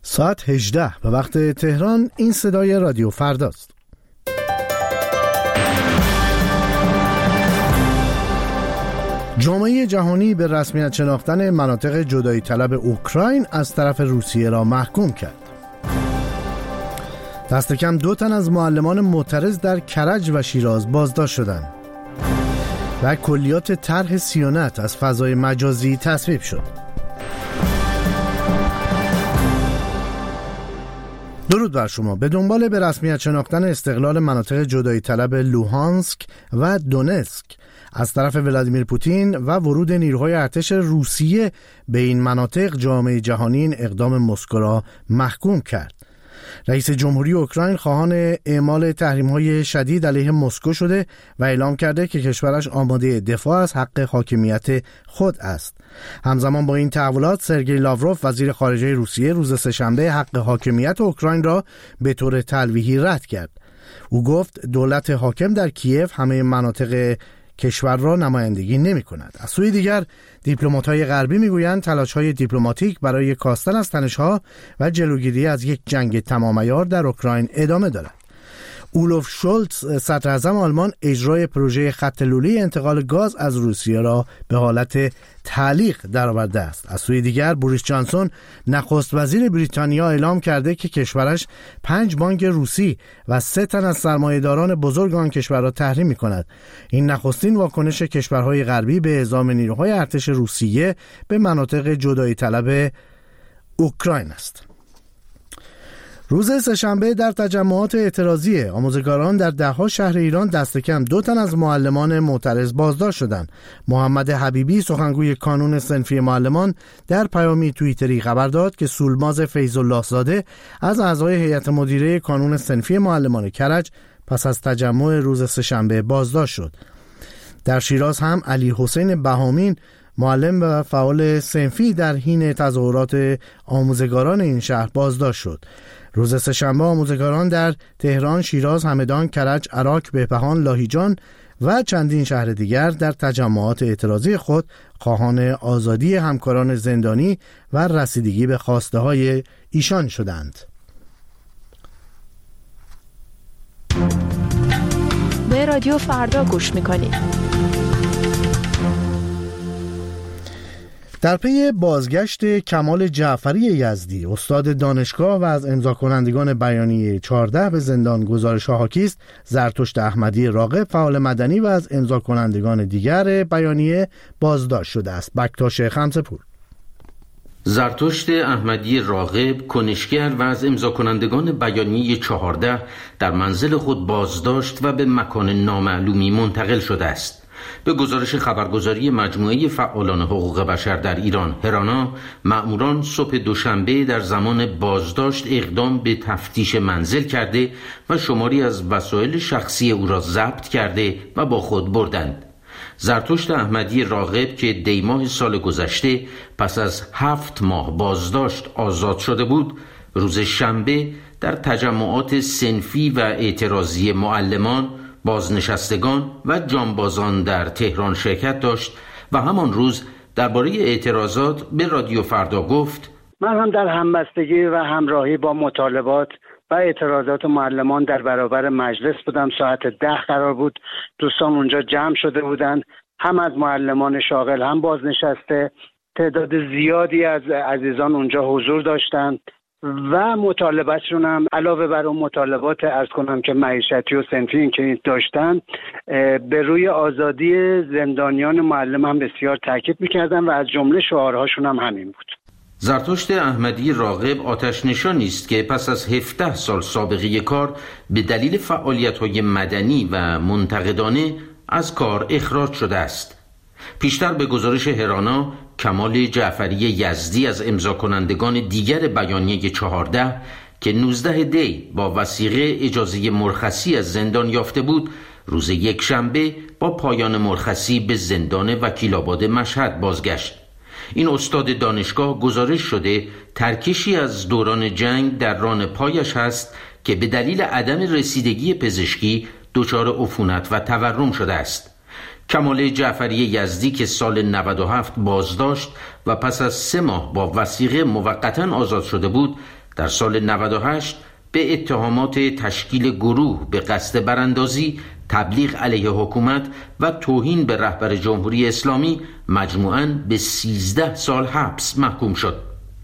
ساعت 18 به وقت تهران. این صدای رادیو فرداست. جامعه جهانی به رسمیت شناختن مناطق جدایی طلب اوکراین از طرف روسیه را محکوم کرد. دست کم 2 تن از معلمان معترض در کرج و شیراز بازداشت شدند و کلیات طرح صیانت از فضای مجازی تصویب شد. درود بر شما. به دنبال به رسمیت شناختن استقلال مناطق جدایی طلب لوهانسک و دونتسک از طرف ولادیمیر پوتین و ورود نیروهای ارتش روسیه به این مناطق، جامعه جهانی این اقدام مسکو را محکوم کرد. رئیس جمهوری اوکراین خواهان اعمال تحریم‌های شدید علیه مسکو شده و اعلام کرده که کشورش آماده دفاع از حق حاکمیت خود است. همزمان با این تحولات، سرگئی لاوروف وزیر خارجه روسیه روز سه‌شنبه حق حاکمیت اوکراین را به طور تلویحی رد کرد. او گفت دولت حاکم در کیف همه مناطق کشور را نمایندگی نمی کند. از سوی دیگر دیپلمات‌های غربی میگویند تلاش‌های دیپلماتیک برای کاستن از تنش‌ها و جلوگیری از یک جنگ تمام‌عیار در اوکراین ادامه دارد. اولوف شولتز صدراعظم آلمان اجرای پروژه خط لوله انتقال گاز از روسیه را به حالت تعلیق درآورده است. از سوی دیگر بوریس جانسون نخست وزیر بریتانیا اعلام کرده که کشورش 5 بانک روسی و 3 تن از سرمایه‌داران بزرگ آن کشور را تحریم می‌کند. این نخستین واکنش کشورهای غربی به اعزام نیروهای ارتش روسیه به مناطق جدایی طلب اوکراین است. روز سه‌شنبه در تجمعات اعتراضی آموزگاران در ده‌ها شهر ایران دست کم 2 تن از معلمان معترض بازداشت شدند. محمد حبیبی سخنگوی کانون صنفی معلمان در پیامی توییتری خبر داد که سولماز فیض‌الله زاده از اعضای هیئت مدیره کانون صنفی معلمان کرج پس از تجمع روز سه‌شنبه بازداشت شد. در شیراز هم علی حسین بهامین معلم و فعال صنفی در حین تظاهرات آموزگاران این شهر بازداشت شد. روز سه‌شنبه آموزگاران در تهران، شیراز، همدان، کرج، عراق، بهبهان، لاهیجان و چندین شهر دیگر در تجمعات اعتراضی خود خواهان آزادی همکاران زندانی و رسیدگی به خواسته های ایشان شدند. به رادیو فردا گوش میکنید. در پی بازگشت کمال جعفری یزدی، استاد دانشگاه و از امضا کنندگان بیانیه 14 به زندان گزارش‌ها حاکی است، زرتشت احمدی راغب فعال مدنی و از امضا کنندگان دیگر بیانیه بازداشت شده است. بکتاش خمسه‌پور. زرتشت احمدی راغب کنشگر و از امضا کنندگان بیانیه 14 در منزل خود بازداشت و به مکان نامعلومی منتقل شده است. به گزارش خبرگزاری مجموعه فعالان حقوق بشر در ایران هرانا، مأموران صبح دوشنبه در زمان بازداشت اقدام به تفتیش منزل کرده و شماری از وسایل شخصی او را ضبط کرده و با خود بردند. زرتشت احمدی راغب که دیماه سال گذشته پس از 7 ماه بازداشت آزاد شده بود، روز شنبه در تجمعات صنفی و اعتراضی معلمان، بازنشستگان و جانبازان در تهران شرکت داشت و همان روز درباره اعتراضات به رادیو فردا گفت: من هم در همبستگی و همراهی با مطالبات و اعتراضات معلمان در برابر مجلس بودم. ساعت 10 قرار بود. دوستان اونجا جمع شده بودند، هم از معلمان شاغل هم بازنشسته. تعداد زیادی از عزیزان اونجا حضور داشتند و مطالباتشون هم علاوه بر اون مطالبات عرض کنم که معیشتی و صنفی که داشتن، به روی آزادی زندانیان معلم هم بسیار تاکید می‌کردن و از جمله شعارهاشون هم همین بود. زرتشت احمدی راغب آتش نشانی است که پس از 17 سال سابقه کار به دلیل فعالیت‌های مدنی و منتقدانه از کار اخراج شده است. پیشتر به گزارش هرانا، کمال جعفری یزدی از امضا کنندگان دیگر بیانیه 14 که 19 دی با وثیقه اجازه مرخصی از زندان یافته بود، روز یکشنبه با پایان مرخصی به زندان وکیل‌آباد مشهد بازگشت. این استاد دانشگاه گزارش شده ترکشی از دوران جنگ در ران پایش هست که به دلیل عدم رسیدگی پزشکی دچار عفونت و تورم شده است. کمال جعفری یزدی که سال 97 بازداشت و پس از 3 ماه با وثیقه موقتاً آزاد شده بود، در سال 98 به اتهامات تشکیل گروه به قصد براندازی، تبلیغ علیه حکومت و توهین به رهبر جمهوری اسلامی مجموعاً به 13 سال حبس محکوم شد.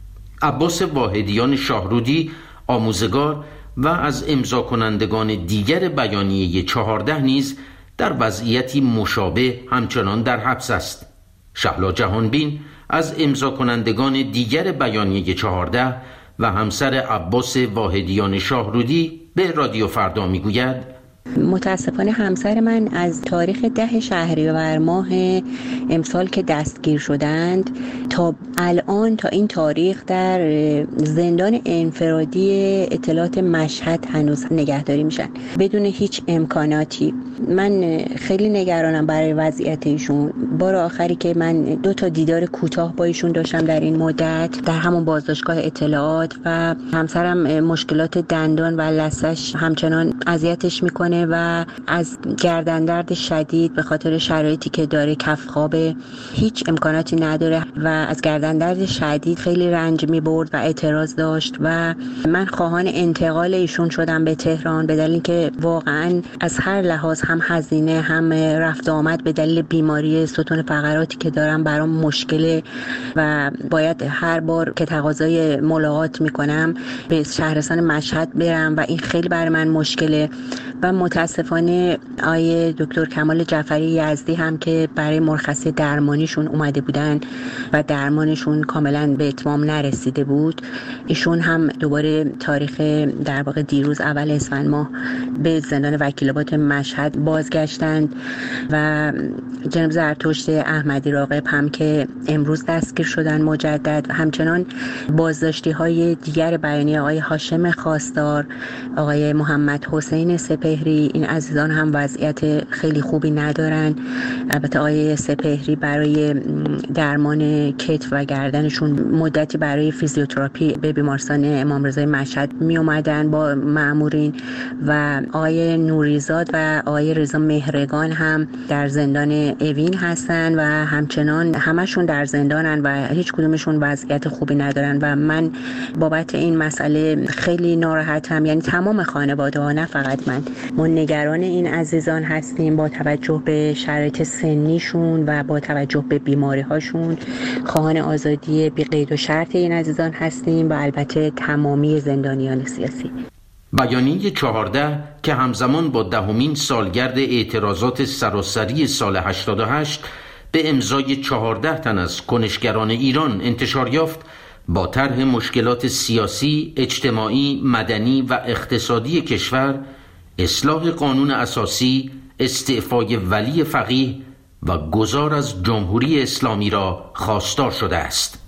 عباس واحدیان شاهرودی، آموزگار و از امضا کنندگان دیگر بیانیه 14 نیز در وضعیتی مشابه همچنان در حبس است. شهلا جهانبین از امضا کنندگان دیگر بیانیه 14 و همسر عباس واحدیان شاهرودی به رادیو فردا میگوید: متاسفانه همسر من از تاریخ 10 شهریور ماه امسال که دستگیر شدند تا الان، تا این تاریخ در زندان انفرادی اطلاعات مشهد هنوز نگهداری میشن بدون هیچ امکاناتی. من خیلی نگرانم برای وضعیت ایشون. بار آخری که من 2 تا دیدار کوتاه با ایشون داشتم در این مدت در همون بازداشتگاه اطلاعات و همسرم مشکلات دندان و لثه‌اش همچنان اذیتش میکنه و از گردن درد شدید به خاطر شرایطی که داره، کف خواب، هیچ امکاناتی نداره و از گردن درد شدید خیلی رنج میبرد و اعتراض داشت و من خواهان انتقال ایشون شدم به تهران به دلیل که واقعا از هر لحاظ، هم هزینه هم رفت آمد به دلیل بیماری ستون فقراتی که دارم برام مشکله و باید هر بار که تقاضای ملاقات میکنم به شهرستان مشهد برم و این خیلی برای من مشکله. و متاسفانه آیه دکتر کمال جعفری یزدی هم که برای مرخصی درمانیشون اومده بودن و درمانشون کاملا به اتمام نرسیده بود، ایشون هم دوباره تاریخ در واقع دیروز اول اسفند ماه به زندان وکیل‌آباد مشهد بازگشتند و جناب زرتشت احمدی راغب هم که امروز دستگیر شدن مجدد، همچنان بازداشتی های دیگر بیانیه آقای هاشم خواستار، آقای محمد حسین سپهری، این عزیزان هم وضعیت خیلی خوبی ندارن. البته آقای سپهری برای درمان کتف و گردنشون مدتی برای فیزیوتراپی به بیمارستان امام رضای مشهد می اومدن با مأمورین و آقای نوریزاد و آقای رضا مهرگان هم در زندان اوین هستن و همچنان همشون در زندانن و هیچ کدومشون وضعیت خوبی ندارن و من بابت این مسئله خیلی ناراحتم. یعنی تمام خانواده ها، نه فقط من، ما نگران این عزیزان هستیم با توجه به شرایط سنیشون و با توجه به بیماری هاشون. خواهان آزادی بی قید و شرط این عزیزان هستیم و البته تمامی زندانیان سیاسی. بیانیه 14 که همزمان با 10مین سالگرد اعتراضات سراسری سال 88 به امضای 14 تن از کنشگران ایران انتشار یافت، با طرح مشکلات سیاسی، اجتماعی، مدنی و اقتصادی کشور، اصلاح قانون اساسی، استعفای ولی فقیه و گذار از جمهوری اسلامی را خواستار شده است.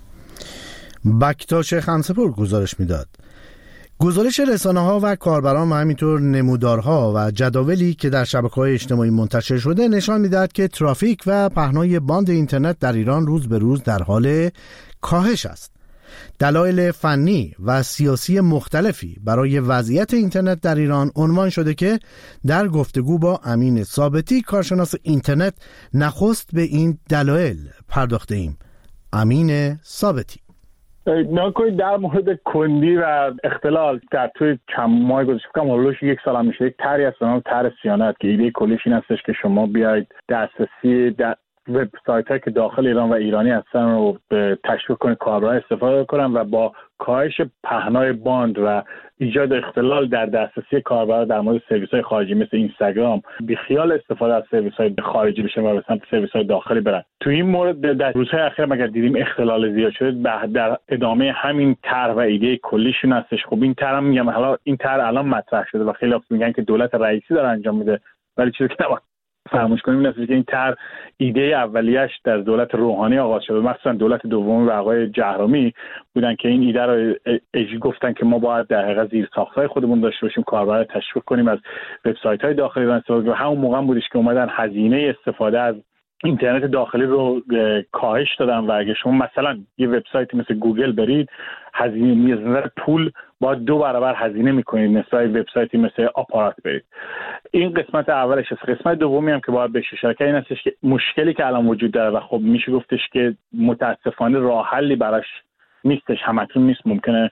بکتاش خمسه‌پور گزارش میداد. گزارش رسانه‌ها و کاربران و همینطور نمودارها و جداولی که در شبکه‌های اجتماعی منتشر شده نشان می‌دهد که ترافیک و پهنای باند اینترنت در ایران روز به روز در حال کاهش است. دلایل فنی و سیاسی مختلفی برای وضعیت اینترنت در ایران عنوان شده که در گفتگو با امین ثابتی، کارشناس اینترنت، نخست به این دلایل پرداخته ایم. امین ثابتی: ناگهان در مورد کندی و اختلال در توی چند ماه گذشته، فکرم هولوش 1 سال هم میشه، یک طرحی هست به نام طرح صیانت که ایده کلیش این هستش که شما بیاید دسترسی وبسایت‌هایی که داخل ایران و ایرانی هستن رو تشویق کنید کاربران استفاده کنن و با کاهش پهنای باند و ایجاد اختلال در دسترسی کاربران در مورد سرویس‌های خارجی مثل اینستاگرام بیخیال استفاده از سرویس‌های خارجی بشن و به سمت سرویس‌های داخلی برن. تو این مورد در روزهای اخیر مگر دیدیم اختلال زیاد شده، در ادامه همین طرح و ایده کلیشون هستش. خب این طرح میگم حالا این طرح الان مطرح شده و خیلی میگن که دولت رئیسی داره انجام میده، ولی چیزی که فراموش کنیم این است که این طرح ایده اولیش در دولت روحانی آغاز شده، مثلا دولت دوم و آقای جهرومی بودن که این ایده رو گفتن که ما باید در حقیقت زیرساخت‌های خودمون داشته باشیم، کاربران تشویق کنیم از وبسایت‌های داخلی و استفاده. و همون موقع بودش که اومدن هزینه استفاده از اینترنت داخلی رو کاهش دادن و اگه شما مثلا یه وبسایت مثل گوگل برید، هزینه میزنه پول با 2 برابر هزینه میکنید نسبت به وبسایتی مثل آپارات برید. این قسمت اولش است. قسمت دومی هم که باید بهش اشاره کنیم این هستش که مشکلی که الان وجود داره و خب میشه گفتش که متاسفانه راه حلی براش نیستش، همکنون نیست، ممکنه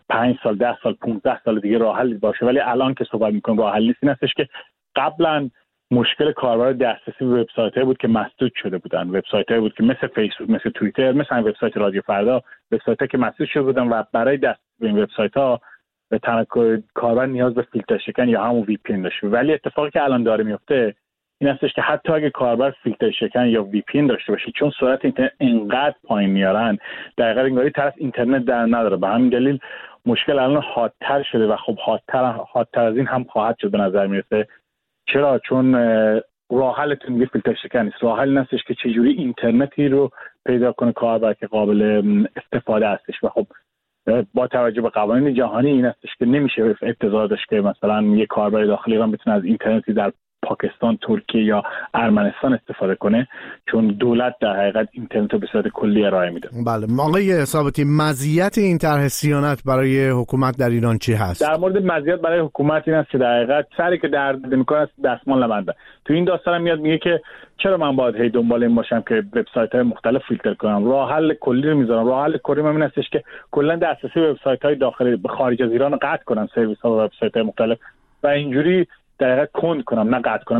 5 سال 10 سال 15 سال دیگه راه حل باشه، ولی الان که صحبت می‌کنیم راه حل نیست. این هستش که قبلا مشکل کاربر دسترسی به وبسایت‌ها بود که مسدود شده بودن، وبسایت‌ها بود که مثل فیسبوک، مثل توییتر، مثل وبسایت رادیو فردا، وبسایت‌ها که مسدود شده بودن و برای دسترسی به این وبسایت‌ها به کاربر نیاز به فیلتر شکن یا همون وی پی ان داشته. ولی اتفاقی که الان داره میفته این هستش که حتی اگه کاربر فیلتر شکن یا وی پی ان داشته باشه، چون سرعت اینترنت اینقدر پایین میارن دقیقاً انگاری طرف اینترنت در نداره. به همین دلیل مشکل الان حادتر شده و خب حادتر از این هم خواهد شد به نظر میرسه. چرا؟ چون راه حلتون میگه فیلتر شکن نیست. راه حل هستش که چجوری اینترنتی رو پیدا کنه کاربر که قابل استفاده هستش و خب با توجه به قوانین جهانی این هستش که نمیشه انتظار داشت که مثلا یه کاربر داخل ایران بتونه از اینترنتی در پاکستان، ترکیه یا ارمنستان استفاده کنه، چون دولت در حقیقت اینترنت رو به صورت کلی ارائه میده. بله، آقای ثابتی، مزیت این طرح صیانت برای حکومت در ایران چی هست؟ در مورد مزیت برای حکومت این است که در حقیقت سری که درد میکنه دستمال نبنده. تو این داستان میاد میگه که چرا من باید هی دنبال این باشم که وبسایت‌های مختلف فیلتر کنم؟ راه حل کلی رو میذارم. راه حل کلی من این هستش که کلا دسترسی به وبسایت‌های داخلی به خارج از ایران رو قطع کنم، سرویس‌ها و وبسایت‌های مختلف، و اینجوری دقیقاً کند کنم، نه قطع کنم.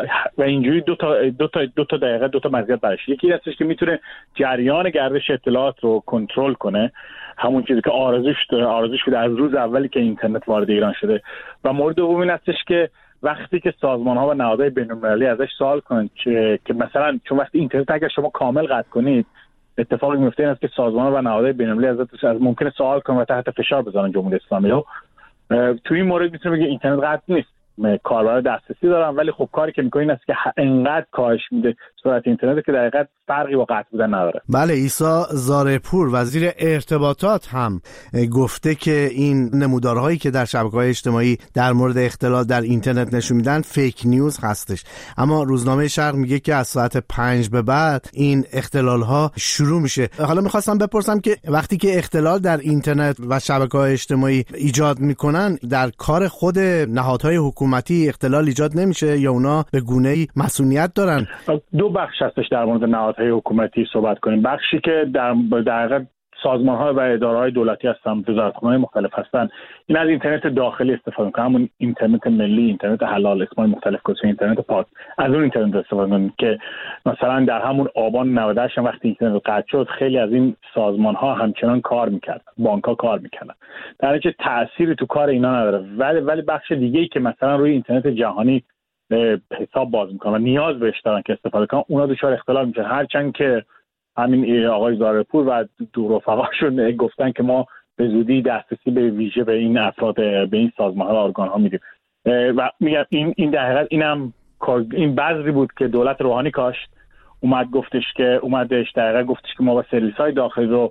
و اینجوری دو تا دقیقاً دو تا مزیت برش. یکی هستش که میتونه جریان گردش اطلاعات رو کنترل کنه، همون چیزی که آرزوش بوده از روز اولی که اینترنت وارد ایران شده. و مورد دوم این هستش که وقتی که سازمان‌ها و نهادهای بین‌المللی ازش سوال کنن که مثلا چون وقتی اینترنت اگر شما کامل قطع کنید اتفاقی میفته این است که سازمان‌ها و نهادهای بین‌المللی از ممکنه سوال کنن و تحت فشار بذارن جمهوری اسلامی رو. تو این مورد میتونه بگه اینترنت قطع نیست، کاربر دسترسی دارن، ولی خب کاری که میکنین است که انقدر کاهش میده سرعت اینترنت که در حقیقت فرقی با قطع بودن نداره. بله، عیسی زارپور وزیر ارتباطات هم گفته که این نمودارهایی که در شبکه‌های اجتماعی در مورد اختلال در اینترنت نشون میدن فیک نیوز هستش، اما روزنامه شرق میگه که از ساعت 5 به بعد این اختلال‌ها شروع میشه. حالا میخواستم بپرسم که وقتی که اختلال در اینترنت و شبکه‌های اجتماعی ایجاد میکنن در کار خود نهادهای حکومتی اختلال ایجاد نمیشه یا اونا به گونه‌ای مسئولیت دارن؟ دو بخش هستش در مورد نهادهای حکومتی صحبت کنیم. بخشی که در حقیقت سازمان‌ها و اداره‌های دولتی هستن، وزارتخونه‌های مختلف هستن، این از اینترنت داخلی استفاده می‌کنن، همون اینترنت ملی، اینترنت حلال، اسمای مختلف گذاشتن، اینترنت پاک، از اون اینترنت استفاده می‌کنن که مثلا در همون آبان 98 وقتی اینترنت قطع شد خیلی از این سازمان‌ها همچنان کار می‌کردن، بانک‌ها کار می‌کردن، در نتیجه تأثیری تو کار اینا نداره. ولی بخش دیگه‌ای که مثلا روی اینترنت جهانی حساب باز می‌کنن و نیاز بهش دارن که استفاده کنن، اونا دچار اختلال میشن. هرچند که همین آقای زارپور و دو رفقاشون گفتن که ما به زودی دسترسی به ویژه به این افراد، به این سازمان‌ها و ارگان‌ها میدیم و میگم این در حقیقت این بذری بود که دولت روحانی کاشت. اومدش در حقیقت گفتش که ما با سرویس‌های داخلی رو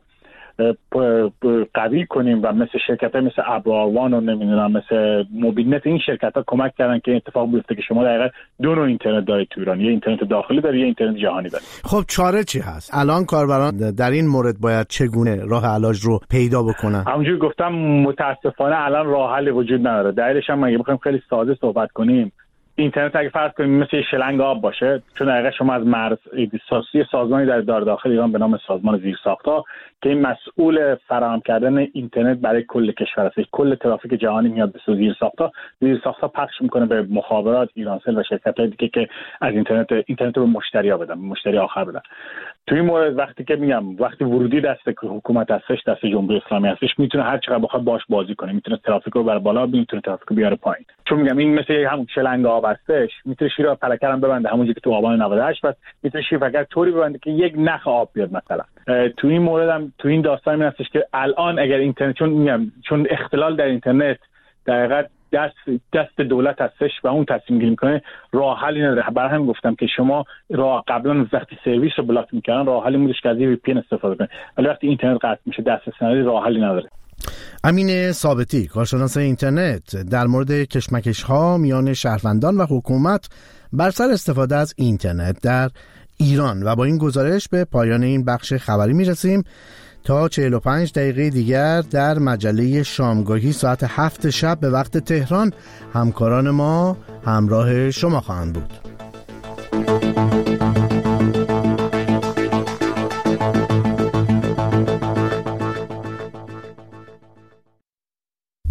قوی کنیم و مثل شرکت‌ها مثل ابراروان و نمیدونم مثل موبیلنت، این شرکت‌ها کمک کردن که اتفاق بیفته که شما دقیقاً دو نوع اینترنت دارید تو ایران، یه اینترنت داخلی دارید، یه اینترنت جهانی دارید. خب چاره چی هست؟ الان کاربران در این مورد باید چگونه راه علاج رو پیدا بکنن؟ همونجوری گفتم متاسفانه الان راه حلی وجود نداره. دلیلش هم اگه بخوایم خیلی ساده صحبت کنیم، اینترنت اگه فرض کنیم مثل شلنگ آب باشه، چون دقیقاً شما از مرز سازمانی در داخل ایران به نام سازمان زیرساخت‌ها که این مسئول فراهم کردن اینترنت برای کل کشور است، کل ترافیک جهانی میاد به زیرساخت‌ها پخش میکنه به مخابرات، ایرانسل و شرکت‌های دیگه که از اینترنت رو به مشتری‌ها بدن، به مشتری آخر بدن. تو این مورد وقتی ورودی دست حکومت هستش، دست جمهوری اسلامی هستش، میتونه هر چقدر بخواد باش بازی کنه، میتونه ترافیک رو بر بالا، میتونه ترافیک رو بیاره پایین. چون میگم این مثل همون شلنگ آب هستش، میتونه شیر پلکر هم ببنده، همونجوری که تو آبان 98 بس میتونه شیر پلکر طوری ببنده که یک نخ آب بیاد مثلا. تو این مورد هم تو این داستان این هستش که الان اگر اینترنت چون اختلال در اینترنت در حقیقت دست دولت هستش و اون تصمیم گیری میکنه، راه حلی نداره. برای همین گفتم که شما قبلا وقتی سرویس رو بلاک میکردن راه حلی بودش که از وی پی ان استفاده کنید، ولی وقتی اینترنت قطع میشه دسترسی نداری، راه حلی نداره. امین ثابتی، کارشناس اینترنت، در مورد کشمکش‌ها میان شهروندان و حکومت بر سر استفاده از اینترنت در ایران. و با این گزارش به پایان این بخش خبری میرسیم. تا 45 دقیقه دیگر در مجله شامگاهی ساعت 7 شب به وقت تهران همکاران ما همراه شما خواهند بود.